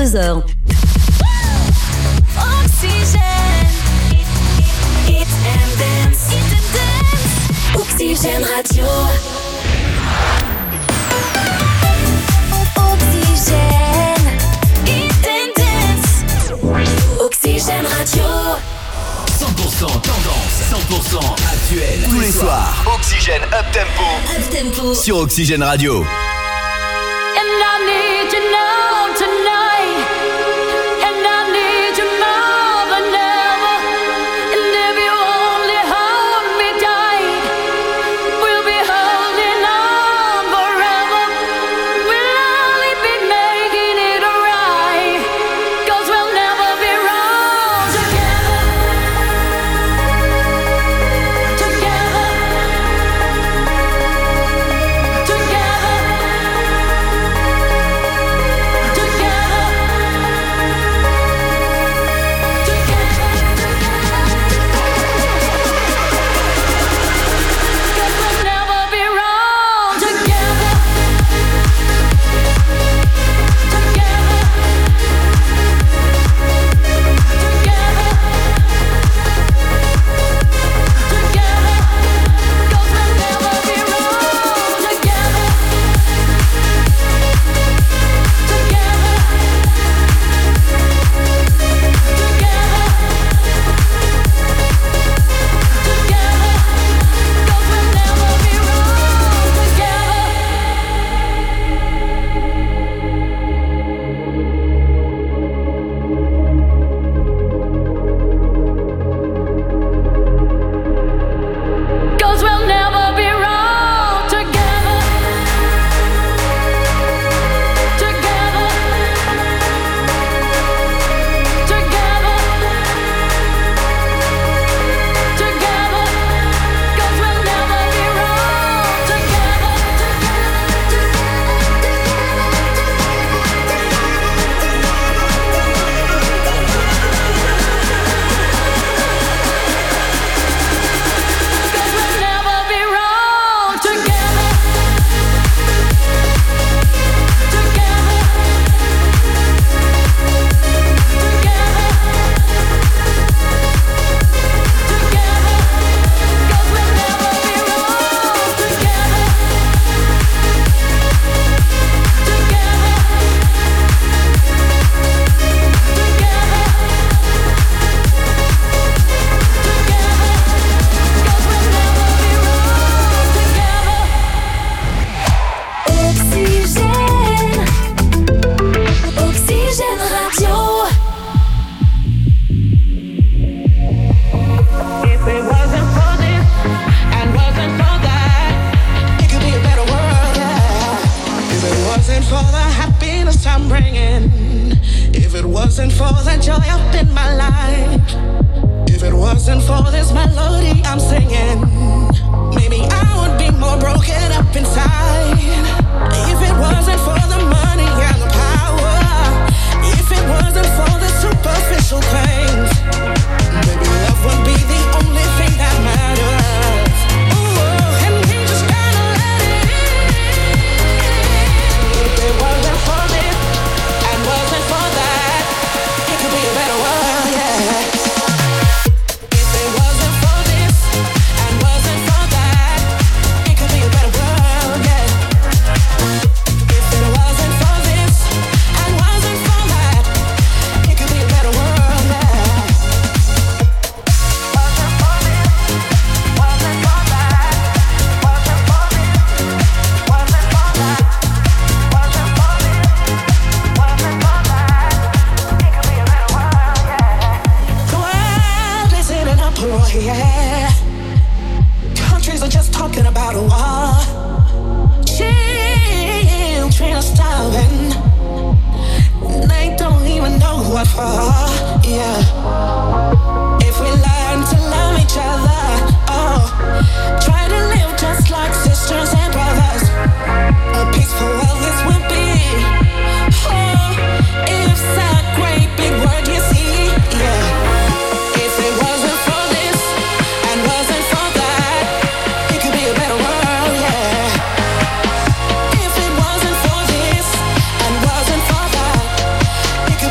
22h. Oxygène Radio. Oxygène Radio. 100% tendance, 100% actuel. Tous les soirs, Oxygène Up Tempo. Sur Oxygène Radio. And I need you now tonight. And I need you more than ever. And if you only hold me tight, we'll be holding on forever. We'll only be making it right. 'Cause we'll never be wrong together. Together. wasn't for the joy up in my life, if it wasn't for this melody I'm singing, maybe I would be more broken up inside. If it wasn't for the money and the power, if it wasn't for the superficial things, maybe love would be the only thing that matters. Ooh, and we just gotta let it in. If it wasn't for this and wasn't for that, it could be a better world, yeah. If it wasn't for this and wasn't for that, it could be a better world, yeah. If it wasn't for this and wasn't for that, it could be a better world, yeah. Wasn't for this, wasn't for that, wasn't for this, wasn't for that, wasn't for this, wasn't for that, it could be a better world, yeah. The world is in an uproar, yeah. Countries are just talking about a war. Children are starving. They don't even know what for, yeah. If we learn to love each other, oh, try to live just like sisters and brothers, a peaceful world this will be. Oh, it's a great big word, you see, yeah. If it wasn't for this and wasn't for that, it could be a better world, yeah. If it wasn't for this and wasn't for that, it could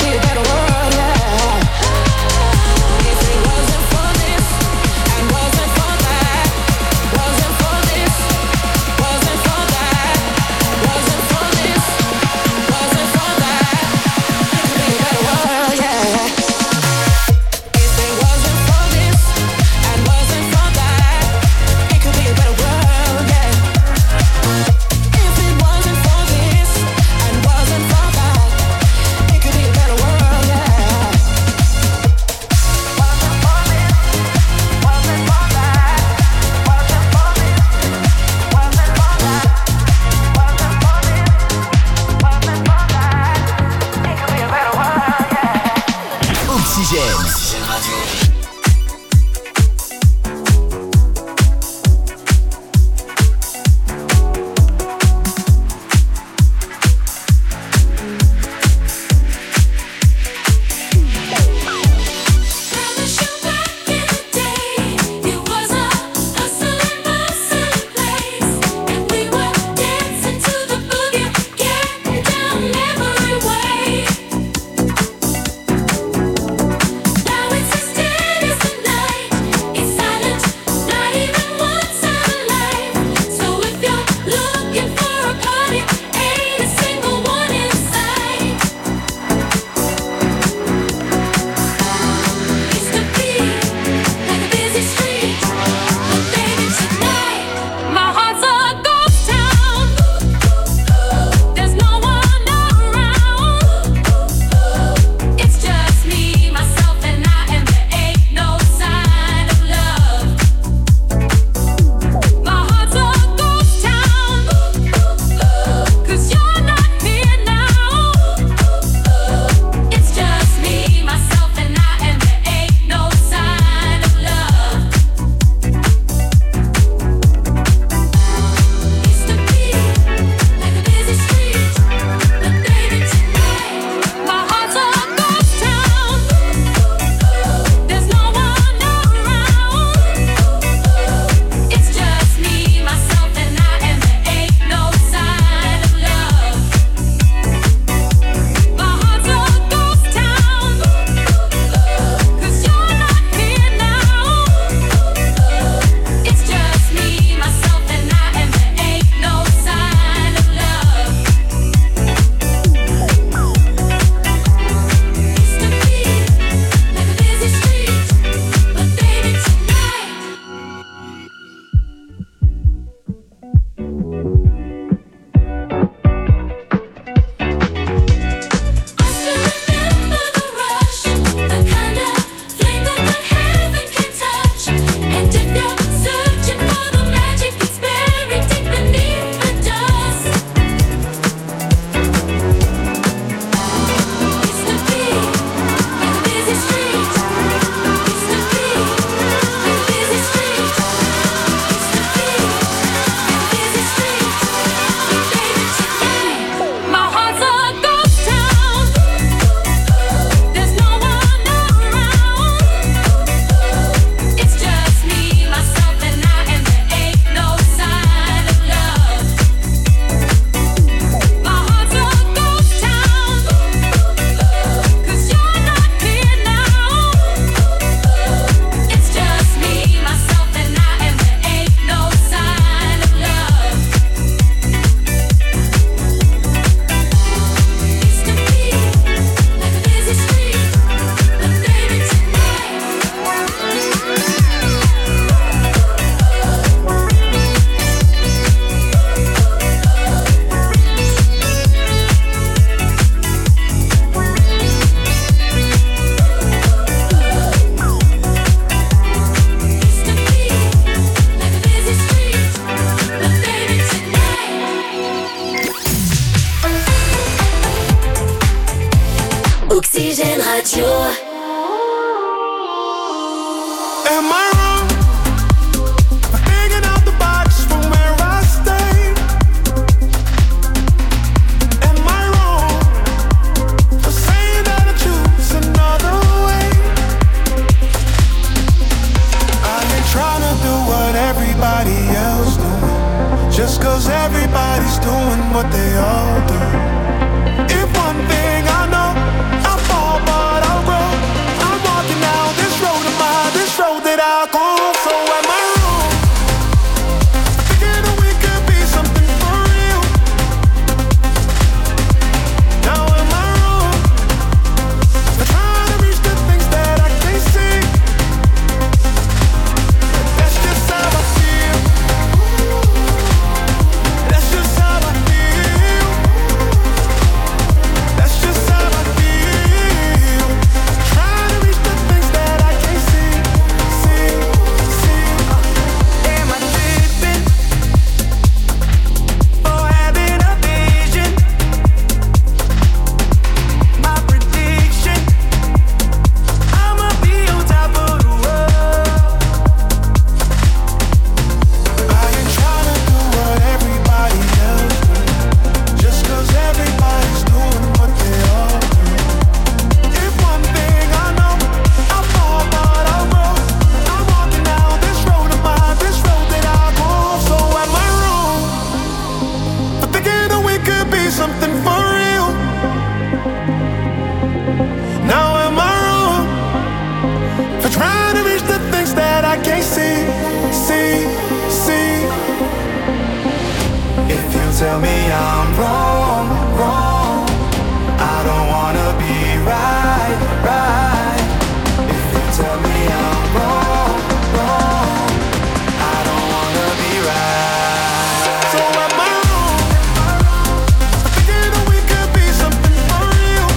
Oxygène Radio. Am I wrong for thinking out the box from where I stay? Am I wrong for saying that I choose another way? I ain't trying to do what everybody else doing, just 'cause everybody's doing what they all do. If one thing I know, I'll fall but I'll grow. I'm walking down this road of mine, this road that I go. So am I wrong? Thinking that we could be something for real. Now am I wrong for trying to reach the things that I can't see? That's just how I feel. That's just how I feel. for trying to reach the things that I can't see. If you tell me I'm wrong, I don't wanna be right. If you tell me I'm wrong, I don't wanna be right. So am I wrong? I'm thinking that we could be something for real.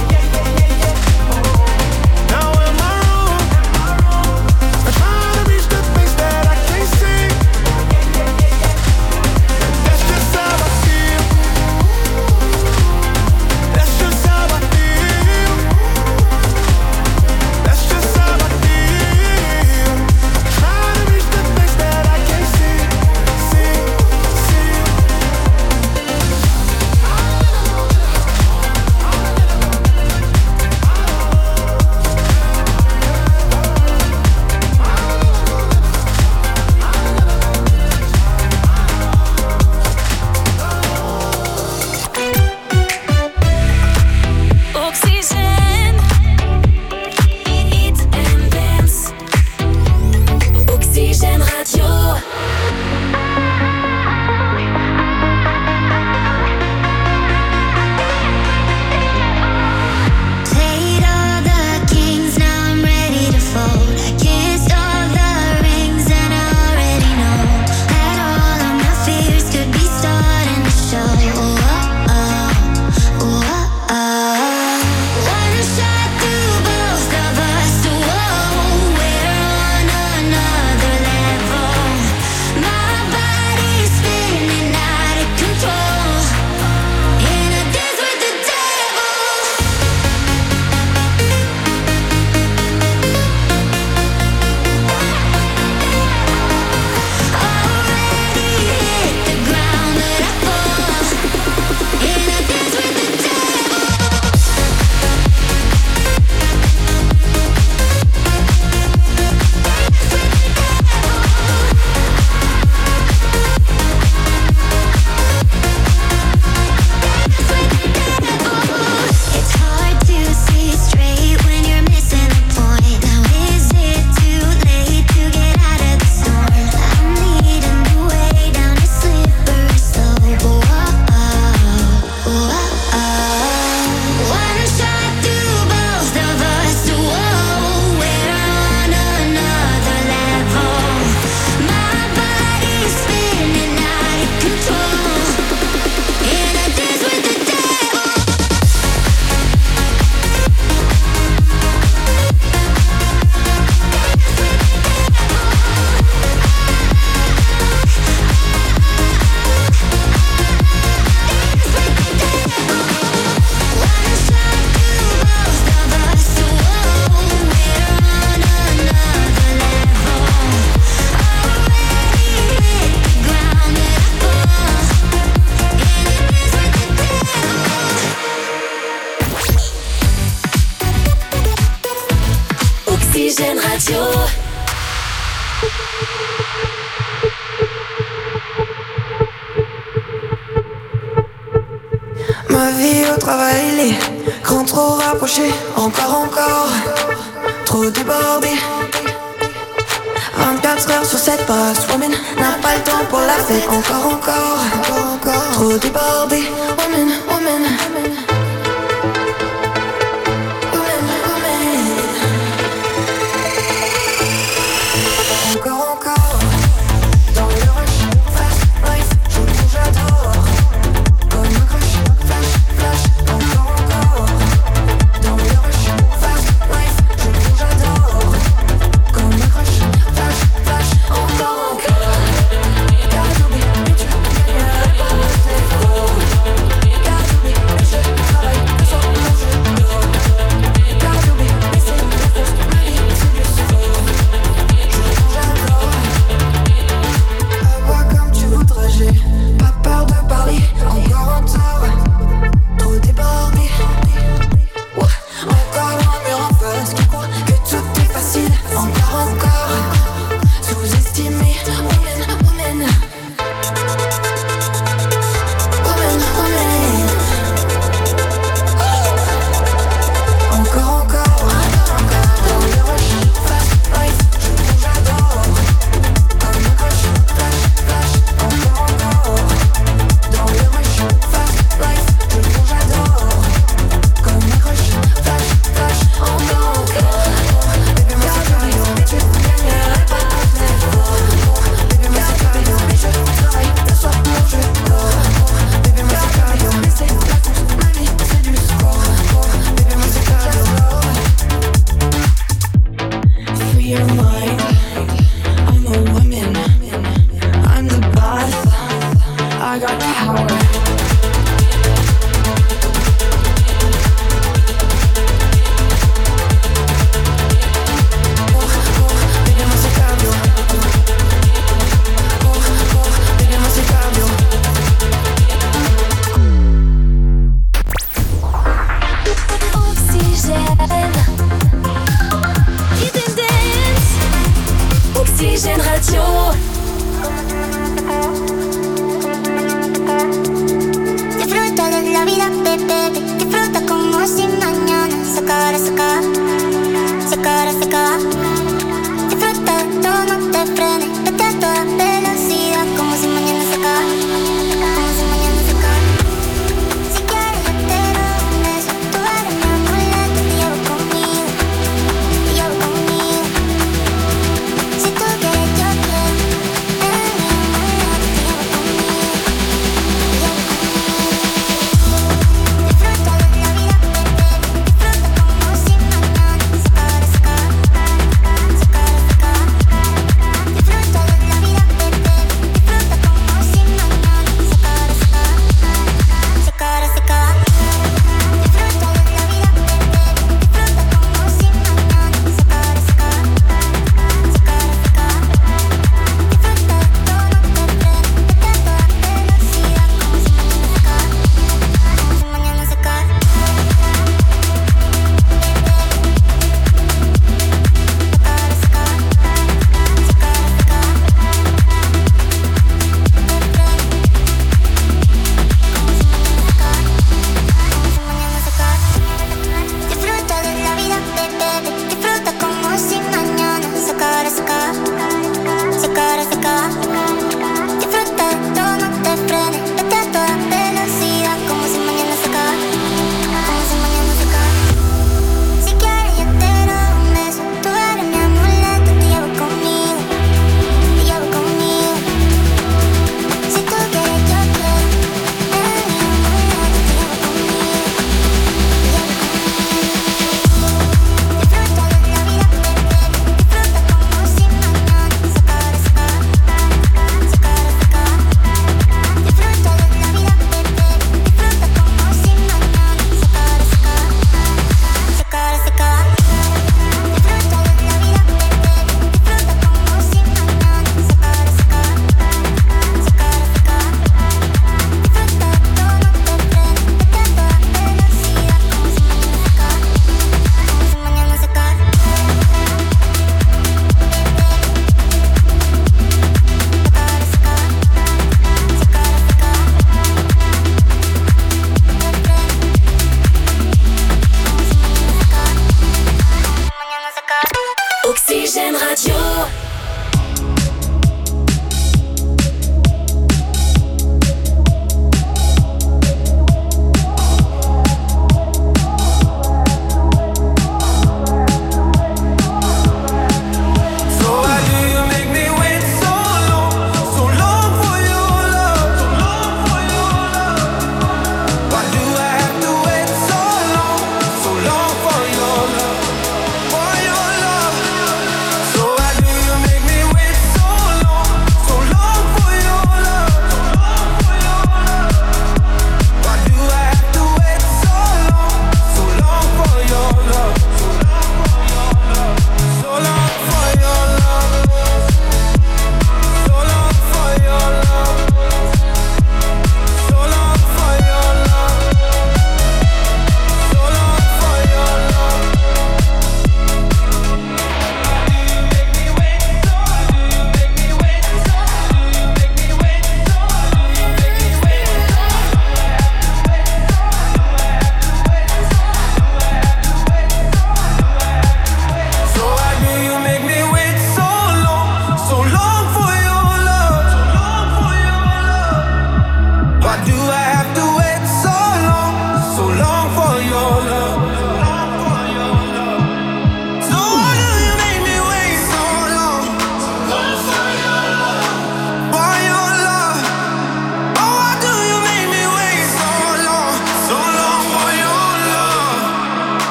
Now am I wrong? I'm trying to reach the things that I can't see. That's just how I feel. That's just how I feel. That's just how I feel. Trying to reach the things that I can't see. Oxygène, hit and dance. Oxygène Radio. Played all the kings, now I'm ready to fold. I kissed all the rings and I already know that all of my fears could be starting to show. One shot through both of us, we're on another level. My body's spinning out of control, in a dance with the devil. Already hit the ground, but I fall in a dance with the devil. It's hard to see straight when you're missing the point. Now is it too late to get out of the storm? I'm leading the way down a slippery slope. One shot through both of us, we're on another level. My body's spinning out of control, in a dance with the devil. One shot through both of us, we're on another level. Already hit the ground, but I fall in a dance with the devil. Oxygène Radio. Ma vie au travail, les grands trop rapprochés. Encore, trop débordé. 24 heures sur 7, boss woman n'a pas le temps pour la fête. Encore, trop débordé. Woman. Encore, dans le rush, fast life, je bouge, j'adore. Comme un crush, flash, encore. Dans le rush, fast life, je bouge, j'adore. Comme un crush, flash, encore. Car j'oublie, mais tu gagnerais pas tes faux. Car j'oublie, mais je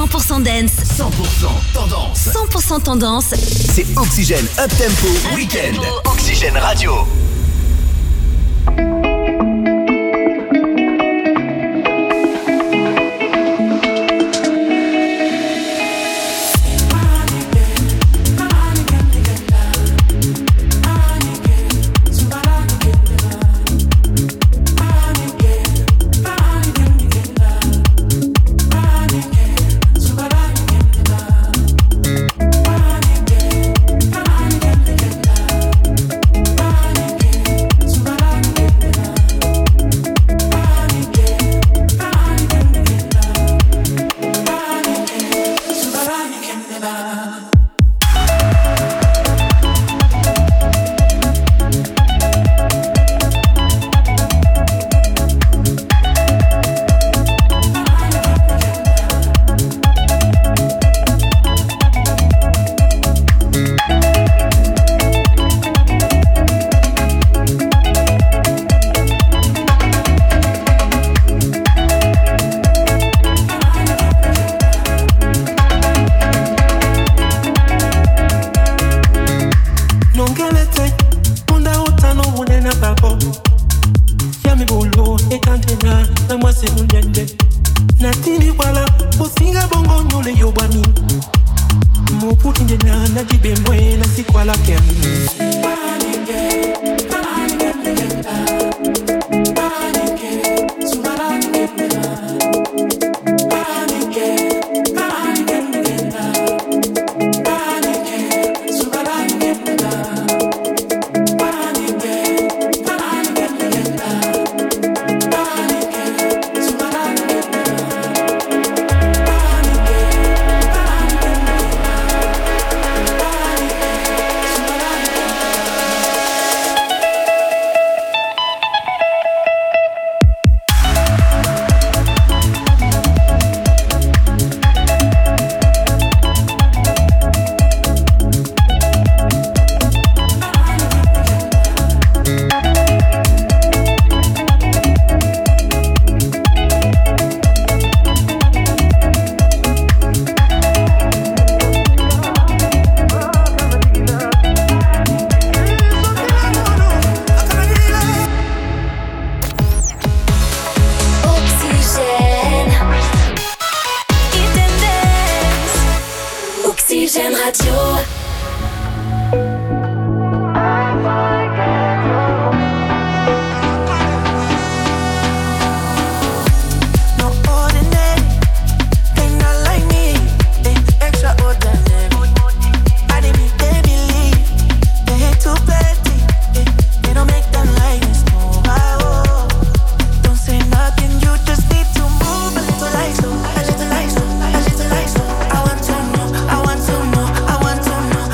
100% dance. 100% tendance. 100% tendance. C'est Oxygène Up Tempo Weekend. Oxygène Radio. I want to know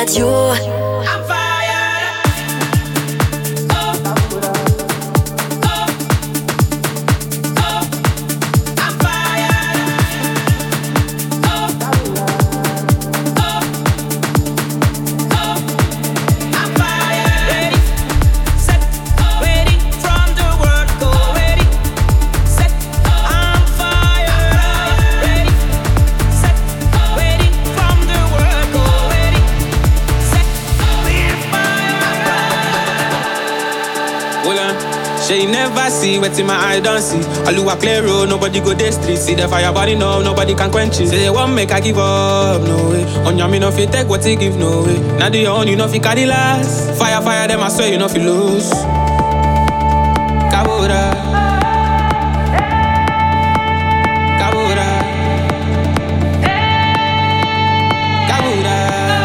Radio. She never see what's in my eye, don't see. Oluwa clear road, nobody go this street. See the fire burning up, nobody can quench it. Say they won't make I give up, no way. On your me no fit take what they give, no way. Now do your own, you know fi carry last. Fire, fire them, I swear you know fi lose. Kabura, Kabura, Kabura.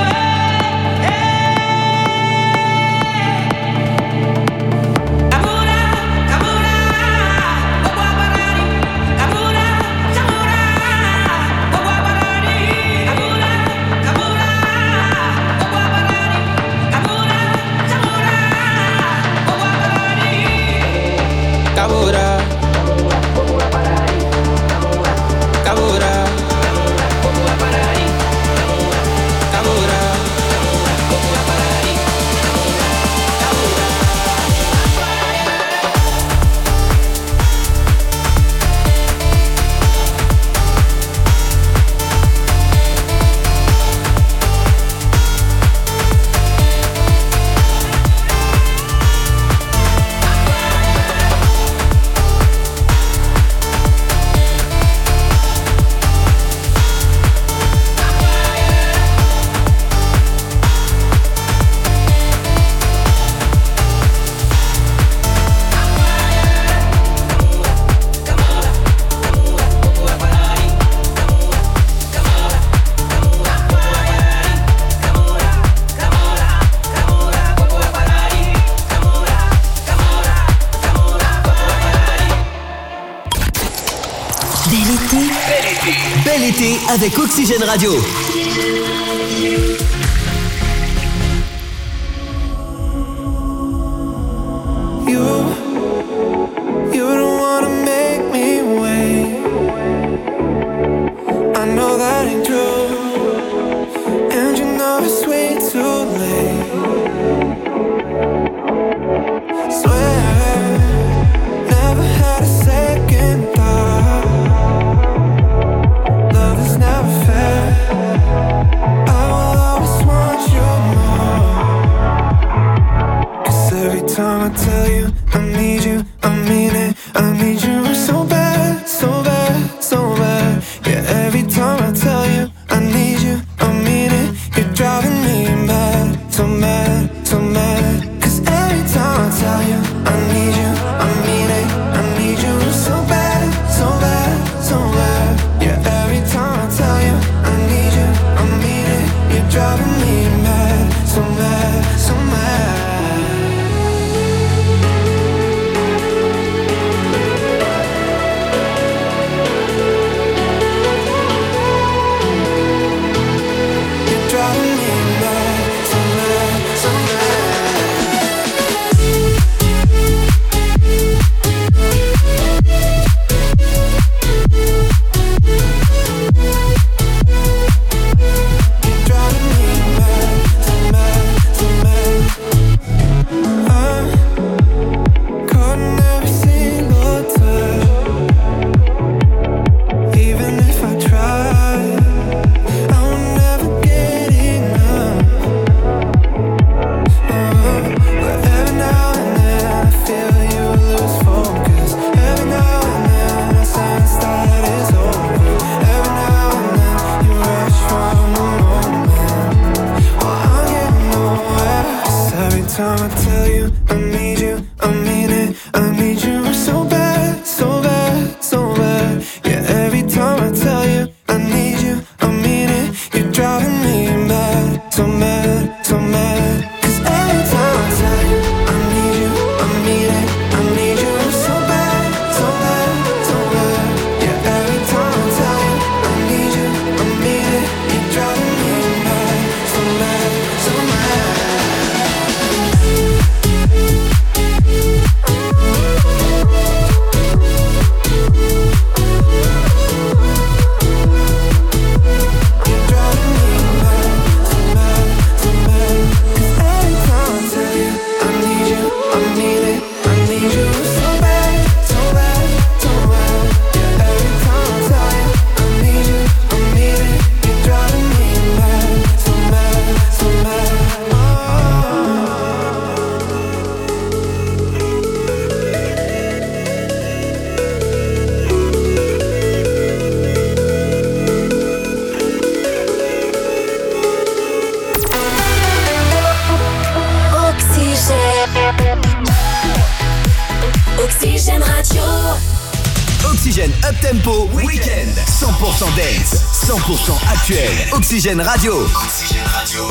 Bel été avec Oxygène Radio. You don't wanna make me wait. I know that ain't true, and you know it's way too late. Swear, never had a second thought. Love is never fair. I will always want you more. 'Cause every time I tell you I need you, I mean it. I need you so bad, so bad, so bad. Yeah, every time I tell you I need you, I mean it. You're driving me mad, so mad, so mad. 'Cause every time I tell you I need you, I mean it. I need you so bad, so bad, so bad. Yeah, every time I tell you I need you, I mean it. You're driving me mad, so mad, so mad. Time I tell you I need you, I mean it. I need you so bad, so bad, so bad. Yeah, every time I tell you I need you, I mean it. You're driving me mad, so mad, so mad. 'Cause every time I tell you I need you, I mean it. I need you so bad, so bad, so bad. Yeah, every time I tell you I need you, I mean it. You're driving me mad, so mad, so mad. Oxygène Radio. Oxygène Up Tempo Weekend. 100% dance, 100% actuel. Oxygène Radio. Oxygène Radio.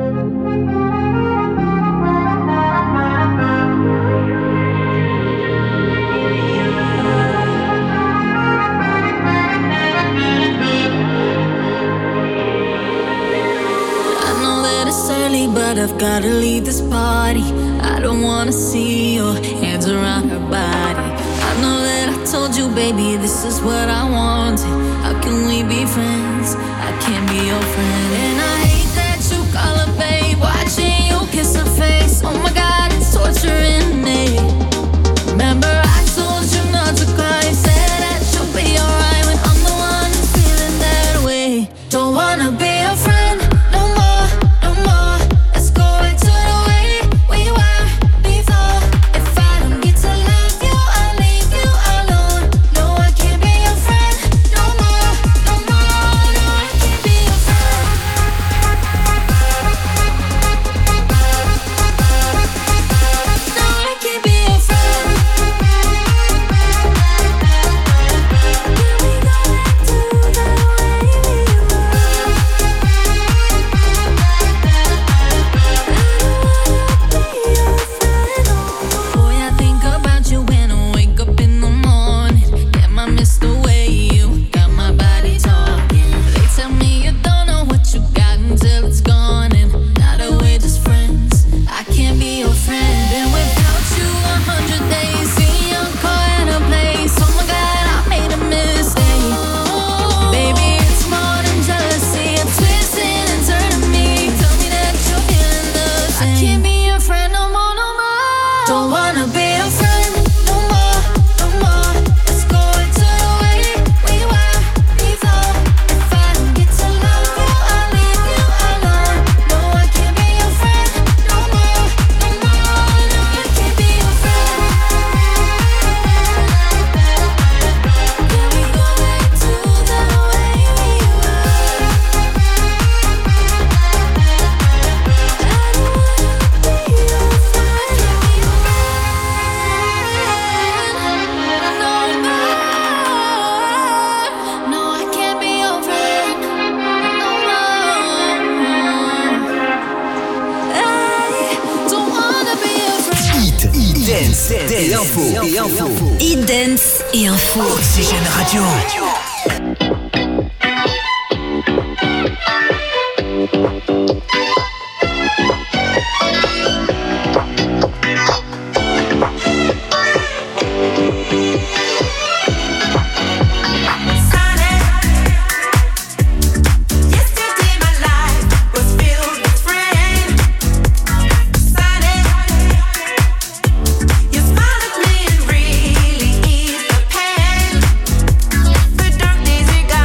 But I've gotta leave this party. I don't wanna see your hands around her body. I know that I told you, baby, this is what I wanted. How can we be friends? I can't be your friend. And I hate that you call her babe, watching you kiss her face. Oh my God, it's torturing me. Remember I told you not to cry, said that you'll be alright when I'm the one who's feeling that way. Don't wanna be your friend no more, no more. Let's go back to the way we were before. If I don't get to love you, I'll leave you alone. No, I can't be your friend no more, no more. No, I can't be your friend. No, I can't be your friend. Can we go back to the way we were? Boy, I think about you when I wake up in the morning. Damn, I miss the way you got my body talking. They tell me you don't know what you got until it's gone. And now that we're just friends, I can't be your friend. And without you, 100 days, see your car in a place. Oh my God, I made a mistake. Baby, it's more than jealousy. You're twisting and turning me. Tell me that you're feeling the same. I can't be your friend no more, no more. Don't wanna be your friend no more, no more. Let's go back to the way we were before. If I don't get to love you, I'll leave you alone. No, I can't be your friend no more, no more. No, I can't be your friend. Can we go back to the way we were? I don't wanna be your friend. No, I can't be your friend no more. I don't wanna be your friend. Hit, dance et info. Hit Dance et info. Oxygène Radio. Yesterday my life was filled with rain. You smiled at me and really eased the pain. The dark days are gone.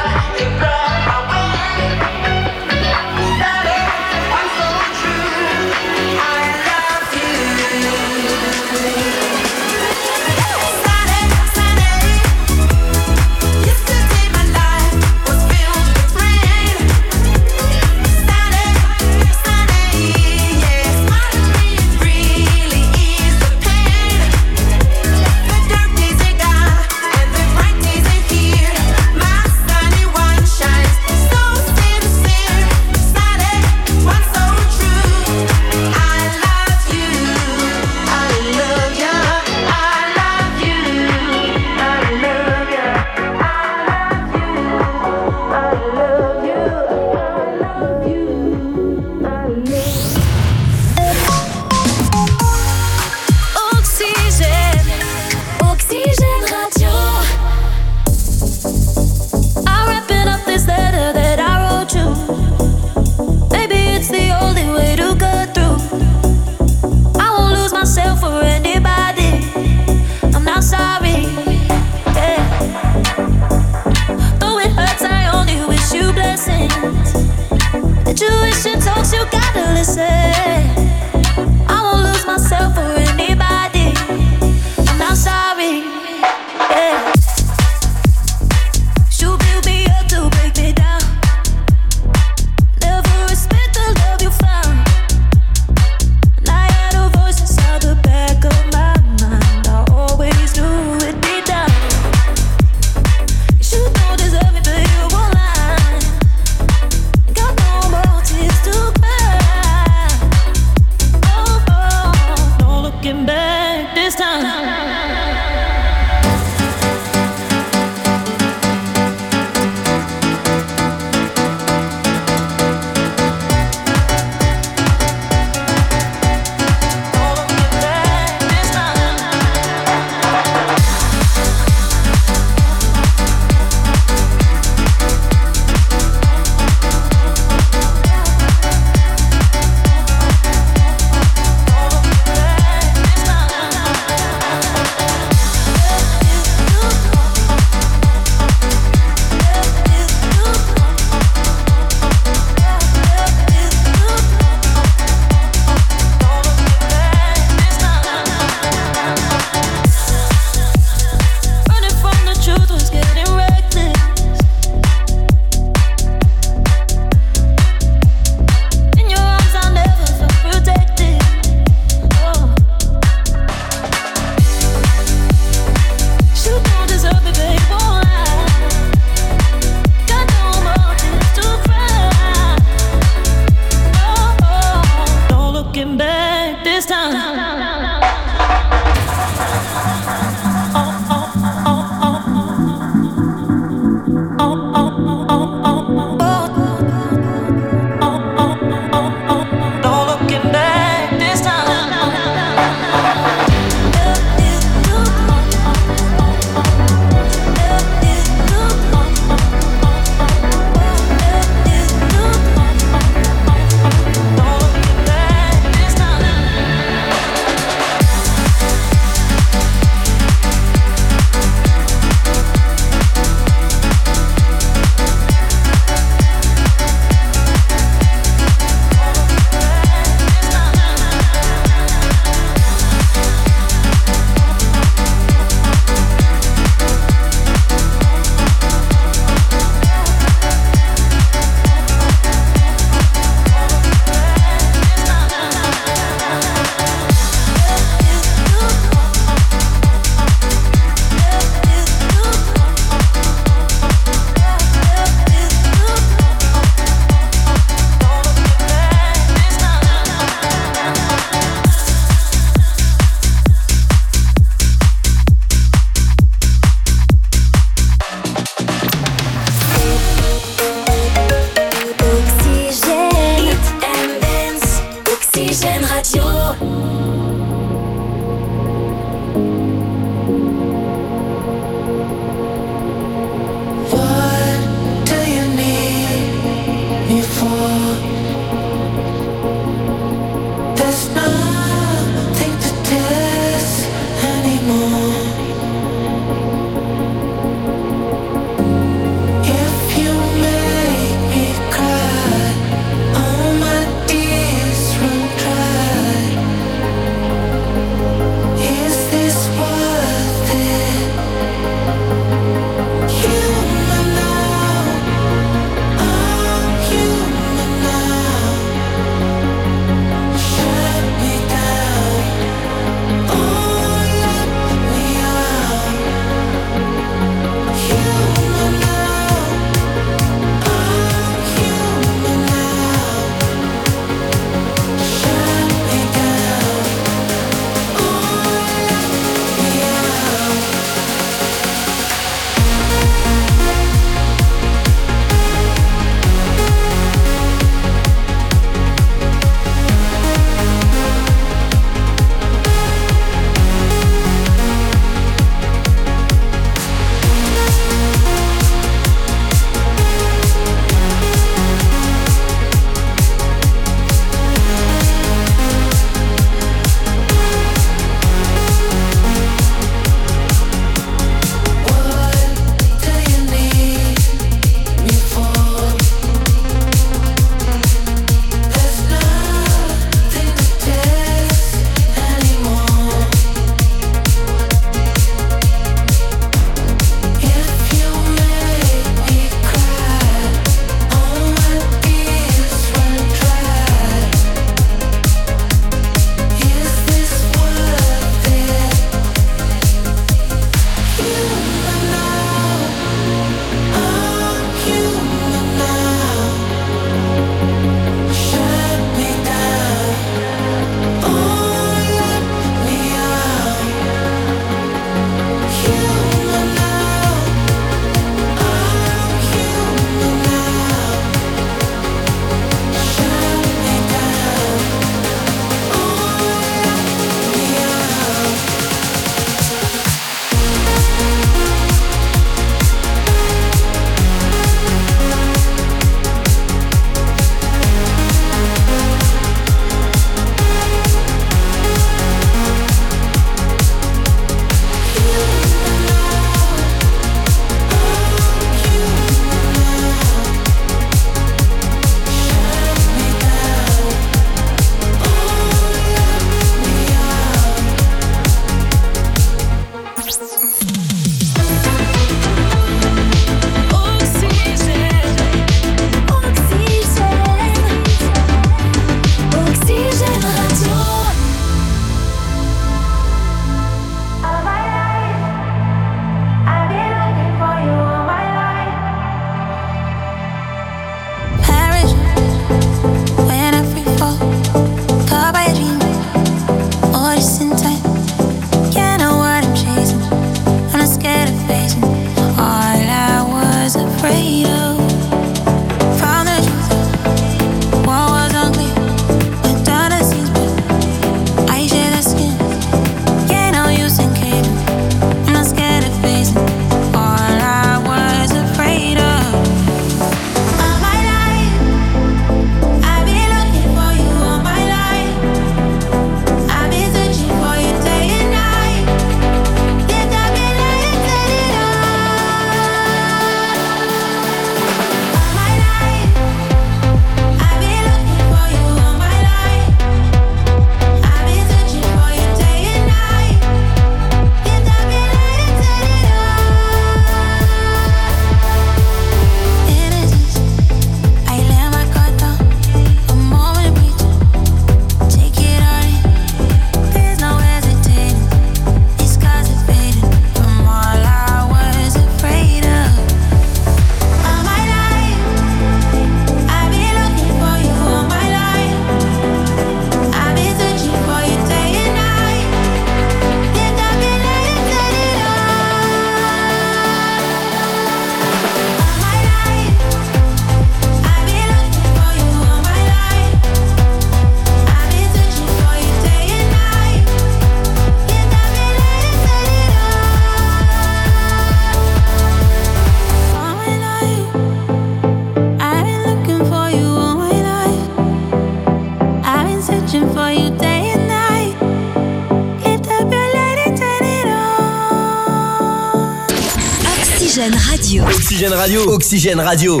Oxygène Radio. Oxygène Radio. Oxygène Radio.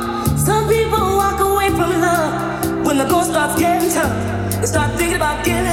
When the goal starts getting tough, they start thinking about getting